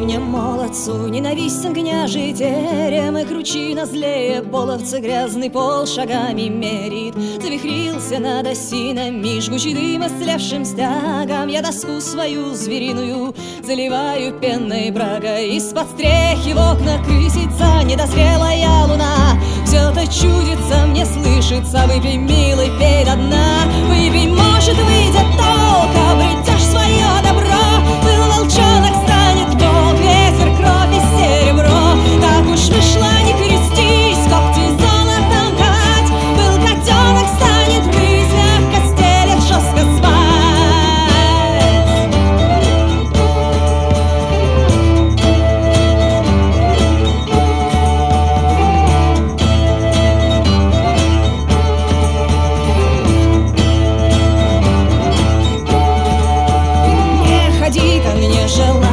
мне, молодцу, ненавистен княжий терем, и кручина злее половца грязный пол шагами мерит. Завихрился над осинами жгучий дым истлевшим стягом. Я доску свою звериную заливаю пенной брагой. Из-под стрехи в окна крысится недозрелая луна. Все-то чудится, мне слышится: выпей, милый, пей до дна. Выпей, может, выйдет толк, обретешь свое добро. Был волчонок, станет волк, ветер, кровь и серебро. Так уж вышло, не крестись, когти золотом ковать. Был котенок, станет рысь, мягко стелет, жестко спать. Не ходи ко мне, желай.